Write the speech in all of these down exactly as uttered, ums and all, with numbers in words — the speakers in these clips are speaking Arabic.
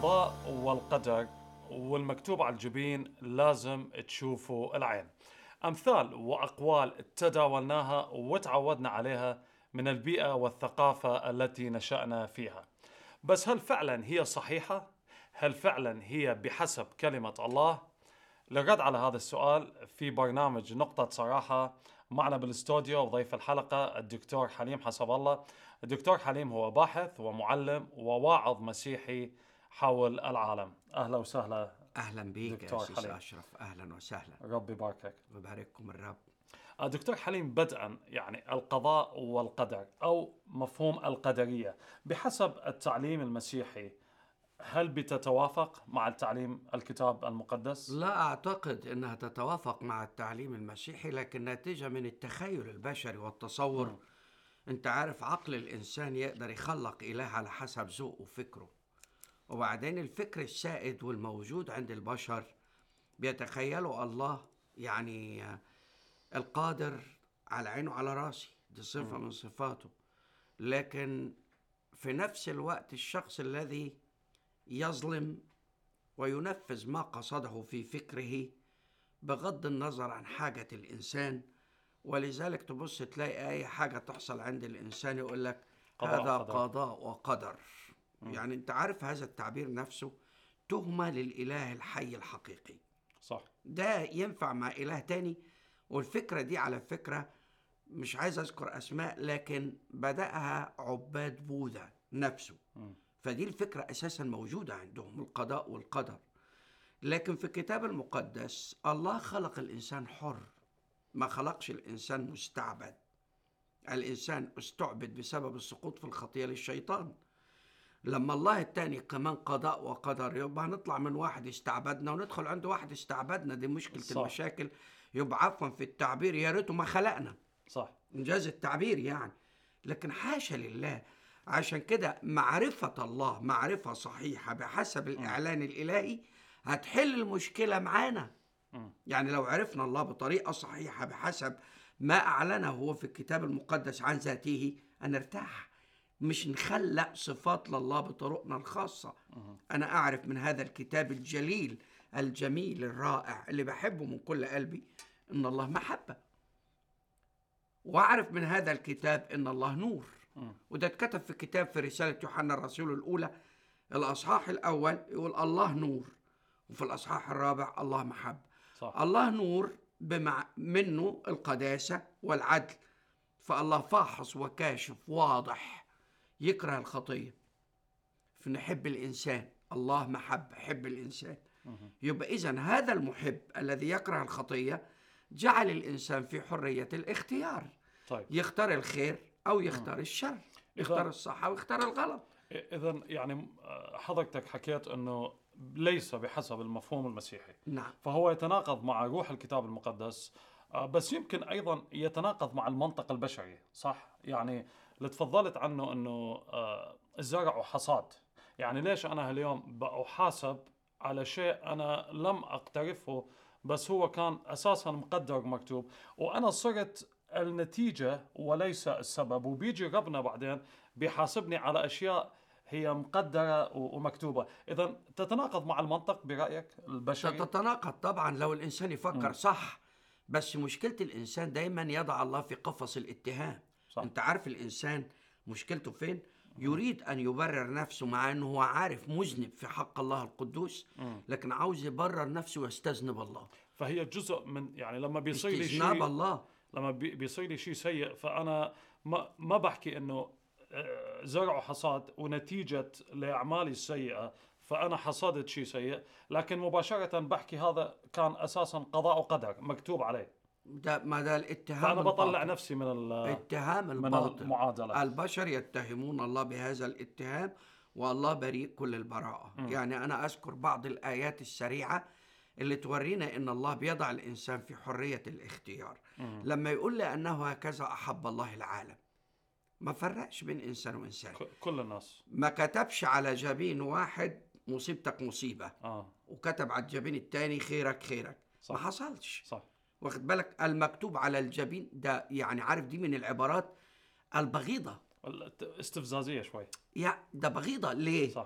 القضاء والقدر والمكتوب على الجبين لازم تشوفوا العين. أمثال وأقوال تداولناها وتعودنا عليها من البيئة والثقافة التي نشأنا فيها، بس هل فعلا هي صحيحة؟ هل فعلا هي بحسب كلمة الله؟ للرد على هذا السؤال في برنامج نقطة صراحة معنا بالاستوديو وضيف الحلقة الدكتور حليم حسب الله. الدكتور حليم هو باحث ومعلم وواعظ مسيحي حول العالم. أهلا وسهلا. أهلا بيك يا دكتور سيس حليم. أشرف، أهلا وسهلا. ربي يباركك. ويبارككم الرب. دكتور حليم، بدءا يعني القضاء والقدر أو مفهوم القدرية بحسب التعليم المسيحي، هل بتتوافق مع التعليم الكتاب المقدس؟ لا أعتقد أنها تتوافق مع التعليم المسيحي، لكن ناتجة من التخيل البشري والتصور. م. أنت عارف عقل الإنسان يقدر يخلق إله على حسب ذوقه وفكره، وبعدين الفكر السائد والموجود عند البشر بيتخيلوا الله يعني القادر على عينه على راسي، دي صفة م. من صفاته. لكن في نفس الوقت الشخص الذي يظلم وينفذ ما قصده في فكره بغض النظر عن حاجة الإنسان، ولذلك تبص تلاقي أي حاجة تحصل عند الإنسان يقول لك هذا قضاء, قضاء وقدر. م. يعني أنت عارف هذا التعبير نفسه تهمة للإله الحي الحقيقي. صح. ده ينفع مع إله تاني، والفكرة دي على فكرة مش عايز أذكر أسماء، لكن بدأها عباد بوذا نفسه. م. فدي الفكرة أساسا موجودة عندهم، القضاء والقدر. لكن في الكتاب المقدس الله خلق الإنسان حر، ما خلقش الإنسان مستعبد. الإنسان استعبد بسبب السقوط في الخطية للشيطان. لما الله التاني كمان قضاء وقدر، يبقى هنطلع من واحد استعبدنا وندخل عند واحد استعبدنا. دي مشكلة. صح. المشاكل يبقى عفوا في التعبير يا ريته ما خلقنا. صح. إنجاز التعبير يعني. لكن حاشا لله. عشان كده معرفة الله معرفة صحيحة بحسب الإعلان الإلهي هتحل المشكلة معانا. يعني لو عرفنا الله بطريقة صحيحة بحسب ما أعلنه هو في الكتاب المقدس عن ذاته هنرتاح، مش نخلق صفات لله بطرقنا الخاصة. أنا أعرف من هذا الكتاب الجليل الجميل الرائع اللي بحبه من كل قلبي إن الله محبة، وأعرف من هذا الكتاب إن الله نور. وده اتكتب في كتاب في رسالة يوحنا الرسول الأولى الأصحاح الأول يقول الله نور، وفي الأصحاح الرابع الله محبة. صح. الله نور بمع منه القداسة والعدل، فالله فاحص وكاشف واضح يكره الخطية. فنحب الإنسان، الله محبة حب الإنسان. يبقى إذن هذا المحب الذي يكره الخطية جعل الإنسان في حرية الاختيار. طيب. يختار الخير أو يختار الشر، يختار الصح أو يختار الغلط. إذن يعني حضرتك حكيت أنه ليس بحسب المفهوم المسيحي. نعم. فهو يتناقض مع روح الكتاب المقدس، بس يمكن أيضا يتناقض مع المنطق البشري. صح؟ يعني اللي تفضلت عنه أنه الزرع وحصاد. يعني ليش أنا اليوم بأحاسب على شيء أنا لم أقترفه، بس هو كان أساسا مقدر مكتوب، وأنا صرت النتيجة وليس السبب، وبيجي ربنا بعدين بيحاسبني على أشياء هي مقدرة ومكتوبة. إذن تتناقض مع المنطق برأيك البشري؟ تتناقض طبعا لو الإنسان يفكر م. صح، بس مشكلة الإنسان دايما يضع الله في قفص الاتهام. صح. أنت عارف الإنسان مشكلته فين؟ يريد أن يبرر نفسه مع أنه هو عارف مذنب في حق الله القدوس، لكن عاوز يبرر نفسه ويستذنب الله. فهي جزء من يعني لما بيصير لي شيء استذناب الله، لما بيصير لي شيء سيء، فأنا ما ما بحكي إنه زرع وحصاد ونتيجة لأعمالي السيئة فأنا حصدت شيء سيء، لكن مباشرة بحكي هذا كان أساسا قضاء وقدر مكتوب عليه. ده ما ده الاتهام. فأنا بطلع الباطل. نفسي من الاتهام من الباطل. المعادلة. البشر يتهمون الله بهذا الاتهام والله بريء كل البراءة. م. يعني أنا أذكر بعض الآيات السريعة اللي تورينا إن الله بيضع الإنسان في حرية الاختيار. م. لما يقول لأنه هكذا أحب الله العالم، ما فرقش بين إنسان وإنسان، كل الناس. ما كتبش على جبين واحد مصيبتك مصيبة آه. وكتب على الجبين التاني خيرك خيرك. صح. ما حصلش. صح. واخد بالك؟ المكتوب على الجبين ده يعني عارف دي من العبارات البغيضة، استفزازية شوي. يا ده بغيضة ليه؟ صح.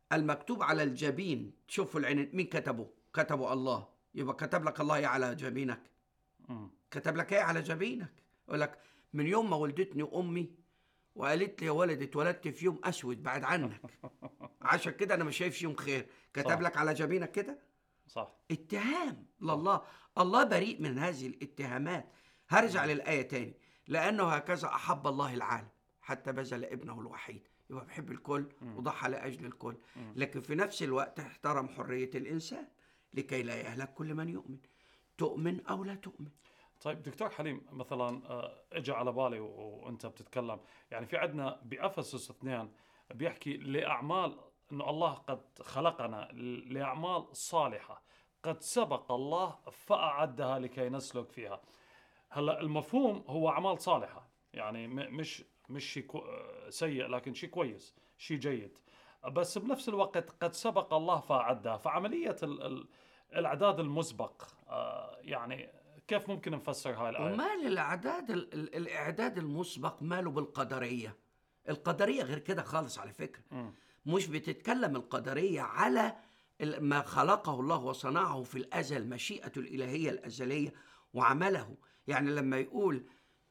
المكتوب على الجبين، تشوفوا العين مين كتبه؟ كتبه الله. يبقى كتب لك الله ايه على جبينك؟ مم. كتب لك ايه على جبينك؟ يقول لك من يوم ما ولدتني امي وقالت لي يا ولد اتولدت في يوم اسود بعد عنك، عشان كده انا مش شايف يوم خير. كتب صح. لك على جبينك كده؟ صح. اتهام لله. الله بريء من هذه الاتهامات. هرجع للآية تاني، لأنه هكذا أحب الله العالم حتى بذل ابنه الوحيد. يبقى بيحب الكل وضحى لأجل الكل، لكن في نفس الوقت احترم حرية الإنسان لكي لا يهلك كل من يؤمن. تؤمن أو لا تؤمن. طيب دكتور حليم، مثلا آه، اجى على بالي و- وانت بتتكلم، يعني في عندنا بأفسس اثنين بيحكي لأعمال، انه الله قد خلقنا لأعمال صالحة قد سبق الله فأعدها لكي نسلك فيها. هلا المفهوم هو أعمال صالحة، يعني م- مش مش شيء كو- آه، سيء، لكن شيء كويس، شيء جيد. بس بنفس الوقت قد سبق الله فأعدها، فعملية ال- ال- الإعداد المسبق، آه، يعني كيف ممكن نفسر هاي الآية؟ ومال الإعداد ال- ال- الإعداد المسبق ماله بالقدرية؟ القدرية غير كده خالص على فكرة. مم. مش بتتكلم القدرية على ال- ما خلقه الله وصنعه في الأزل، مشيئته الإلهية الأزلية وعمله. يعني لما يقول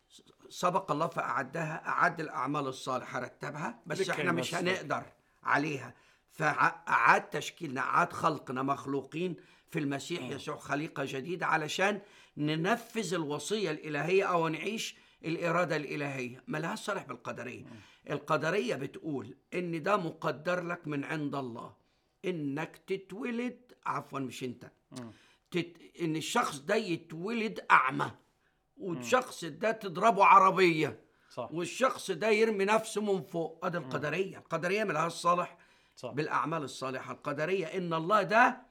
سبق الله فأعدها، أعد الأعمال الصالحة، رتبها، بس لكي احنا مش نسلك. هنقدر عليها، فأعاد تشكيلنا، أعاد خلقنا مخلوقين في المسيح يسوع خليقة جديدة علشان ننفذ الوصية الإلهية أو نعيش الإرادة الإلهية. ملهاش صالح بالقدرية. القدرية بتقول إن ده مقدر لك من عند الله، إنك تتولد، عفوا مش أنت، تت... إن الشخص ده يتولد أعمى، والشخص ده تضربه عربية، صح. والشخص ده يرمي نفسه من فوق. ادي القدرية. القدرية ملهاش صالح صح. بالأعمال الصالحة. القدرية إن الله ده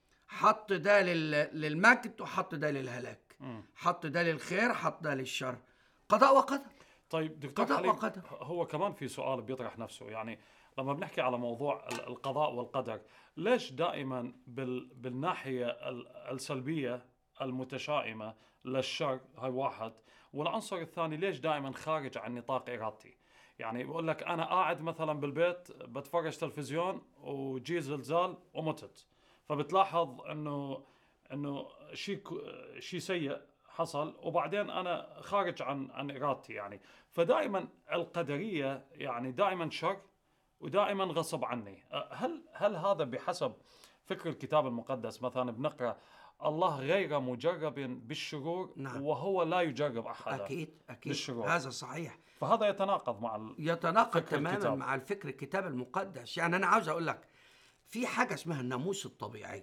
حط ده لل... للمجد وحط ده للهلاك، حط ده للخير حط ده للشر. قضاء وقدر. طيب دكتور قضاء حليم، وقدر. هو كمان في سؤال بيطرح نفسه، يعني لما بنحكي على موضوع ال- القضاء والقدر، ليش دائما بال بالناحية ال- السلبية المتشائمة للشر، هاي واحد، والعنصر الثاني ليش دائما خارج عن نطاق إرادتي؟ يعني بقول لك أنا قاعد مثلا بالبيت بتفرج تلفزيون وجي زلزال ومتت، فبتلاحظ إنه إنه شيء شيء سيء حصل، وبعدين انا خارج عن عن ارادتي يعني. فدائما القدريه يعني دائما شر ودائما غصب عني. أه، هل هل هذا بحسب فكر الكتاب المقدس؟ مثلا بنقرا الله غير مجرب بالشرور، نعم. وهو لا يجرب احدا أكيد أكيد بالشرور. هذا صحيح. فهذا يتناقض مع ال... يتناقض فكر تماما الكتاب. مع الفكر الكتاب المقدس. يعني أنا عاوز أقول لك في حاجة اسمها الناموس الطبيعي.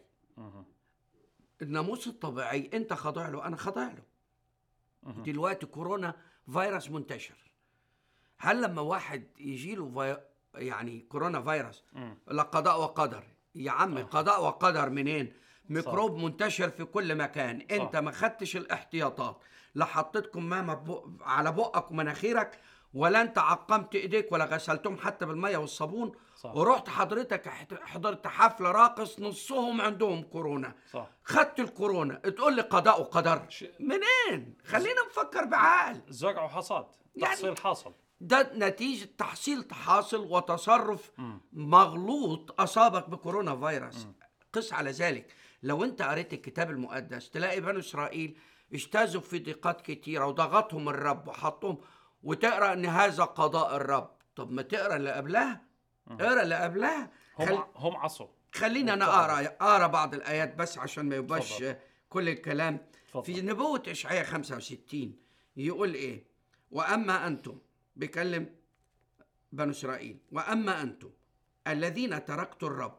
الناموس الطبيعي أنت خاضع له، أنا خاضع له. دلوقتي كورونا فيروس منتشر. هل لما واحد يجي له في... يعني كورونا فيروس لا قضاء وقدر؟ يا عم قضاء وقدر منين؟ ميكروب منتشر في كل مكان. صح. انت ما خدتش الاحتياطات، لا حطيت كمامه بق... على بقك ومناخيرك، ولا انت عقمت ايديك ولا غسلتهم حتى بالميه والصابون. صح. ورحت حضرتك حضرت حفله راقص نصهم عندهم كورونا. صح. خدت الكورونا تقول لي قضاء وقدر؟ ش... منين؟ خلينا نفكر بعقل. زرع وحصاد، يعني تحصيل حاصل. ده نتيجة تحصيل حاصل وتصرف مغلوط أصابك بكورونا فيروس. قس على ذلك لو أنت قريت الكتاب المقدس تلاقي بنو إسرائيل اجتازوا في ضيقات كتيرة وضغطهم الرب وحطهم، وتقرأ أن هذا قضاء الرب. طب ما تقرأ اللي قبلها، اقرأ اللي قبلها. هم خل... هم عصوا. خلينا أنا أقرأ أقرأ بعض الآيات بس عشان ما يبقاش تفضل. كل الكلام. تفضل. في نبوة إشعياء خمسة وستين يقول إيه؟ وأما أنتم، بيكلم بنو إسرائيل، وأما أنتم الذين تركتوا الرب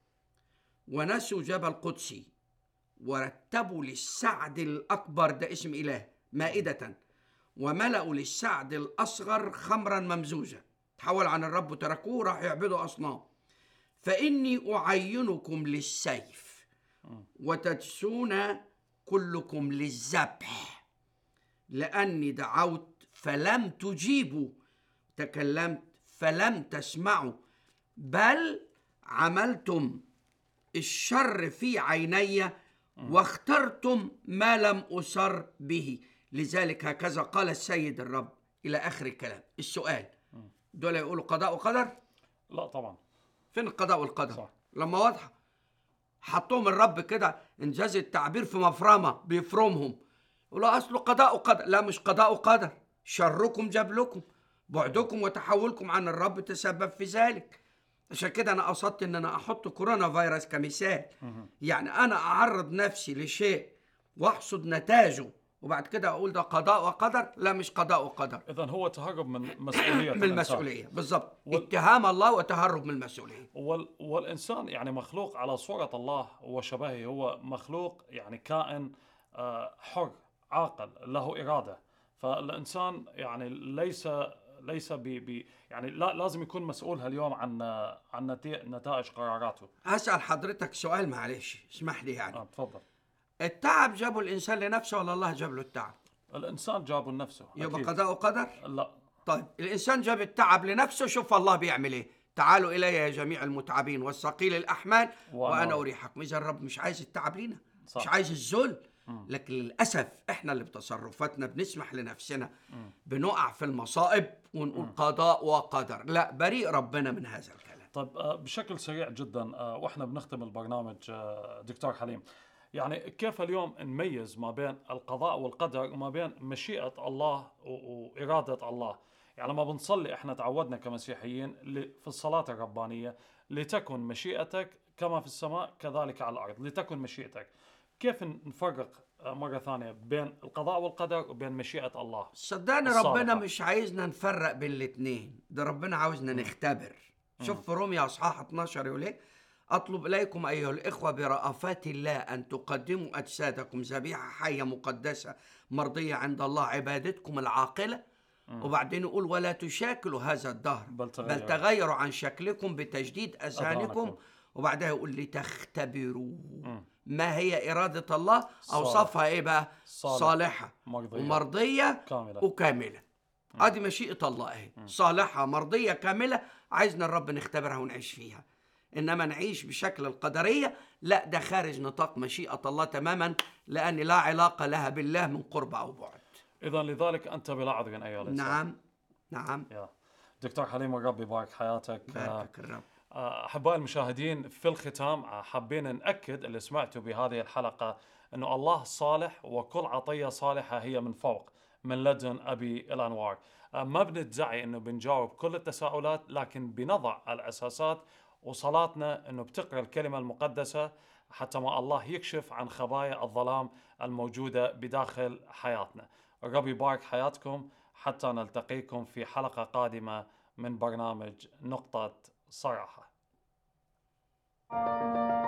ونسوا جبل قدسي ورتبوا للسعد الأكبر، ده اسم إله، مائدة، وملأوا للسعد الأصغر خمرا ممزوجة، تحول عن الرب وتركوه راح يعبدوا أصنام، فإني أعينكم للسيف وتدسون كلكم للذبح، لأني دعوت فلم تجيبوا، تكلمت فلم تسمعوا، بل عملتم الشر في عيني واخترتم ما لم أسر به، لذلك هكذا قال السيد الرب، إلى آخر الكلام. السؤال، دول يقولوا قضاء وقدر؟ لا طبعا. فين القضاء والقدر؟ صح. لما واضحة حطوهم الرب كده انجاز التعبير في مفرمة بيفرمهم، يقولوا اصله قضاء وقدر. لا، مش قضاء وقدر، شركم جاب لكم، بعدكم وتحولكم عن الرب تسبب في ذلك. عشان كده انا قصدت ان انا احط كورونا فيروس كمثال. يعني انا اعرض نفسي لشيء واحصد نتاجه وبعد كده اقول ده قضاء وقدر. لا، مش قضاء وقدر، اذا هو تهرب من مسؤوليه من الانسان. المسؤوليه بالظبط. وال... اتهام الله وتهرب من المسؤوليه. وال... والانسان يعني مخلوق على صوره الله وشبهه، هو مخلوق يعني كائن آه، حر عاقل له اراده. فالانسان يعني ليس ليس ب... ب... يعني لا لازم يكون مسؤول هاليوم عن عن نتي... نتائج قراراته. هسأل حضرتك سؤال، معلش اسمح لي يعني. اه تفضل. التعب جابه الانسان لنفسه ولا الله جاب له التعب؟ الانسان جابه لنفسه يبقى أكيد. قضاء وقدر؟ لا. طيب الانسان جاب التعب لنفسه، شوف الله بيعمل ايه. تعالوا الي يا جميع المتعبين والثقيل الاحمال وأنا وانا أريح. اريحكم. اذا الرب مش عايز التعب لينا، صح. مش عايز الذل، لكن للاسف احنا اللي بتصرفاتنا بنسمح لنفسنا بنقع في المصائب ونقول قضاء وقدر. لا، بريء ربنا من هذا الكلام. طيب آه، بشكل سريع جدا آه، واحنا بنختم البرنامج آه، دكتور حليم، يعني كيف اليوم نميز ما بين القضاء والقدر وما بين مشيئة الله و- وإرادة الله؟ يعني لما بنصلي احنا تعودنا كمسيحيين ل- في الصلاة الربانية لتكن مشيئتك كما في السماء كذلك على الأرض، لتكن مشيئتك. كيف نفرق آه، مرة ثانية بين القضاء والقدر وبين مشيئة الله؟ صدقني الصالحة. ربنا مش عايزنا نفرق بين الاتنين، ده ربنا عاوزنا نختبر. شوف في روميا اصحاح اتناشر يقول ايه؟ اطلب اليكم ايها الاخوه برأفات الله ان تقدموا اجسادكم ذبيحه حيه مقدسه مرضيه عند الله عبادتكم العاقله. وبعدين يقول ولا تشاكلوا هذا الدهر بل بل تغيروا. تغيروا عن شكلكم بتجديد اذهانكم. أذهانكم. وبعدها يقول لتختبروا ما هي اراده الله. صالح. اوصافها ايه بقى؟ صالح. صالحه مرضية. ومرضيه كاملة. وكامله. ادي مشيئه الله اهي، صالحه مرضيه كامله، عايزنا الرب نختبرها ونعيش فيها. انما نعيش بشكل القدريه، لا، ده خارج نطاق مشيئه الله تماما، لان لا علاقه لها بالله من قرب او بعد. إذا لذلك أنت بلا عذر أيها الإنسان. نعم نعم. يا دكتور حليم، الرب يبارك حياتك. بارك الرب. آه، أحبائي المشاهدين، في الختام آه، حابين نأكد اللي سمعتوا بهذه الحلقة أنه الله صالح وكل عطية صالحة هي من فوق، من لدن أبي الأنوار. آه، ما بندعي أنه بنجاوب كل التساؤلات، لكن بنضع الأساسات، وصلاتنا أنه بتقرأ الكلمة المقدسة حتى ما الله يكشف عن خبايا الظلام الموجودة بداخل حياتنا. الرب يبارك حياتكم حتى نلتقيكم في حلقة قادمة من برنامج نقطة صراحة.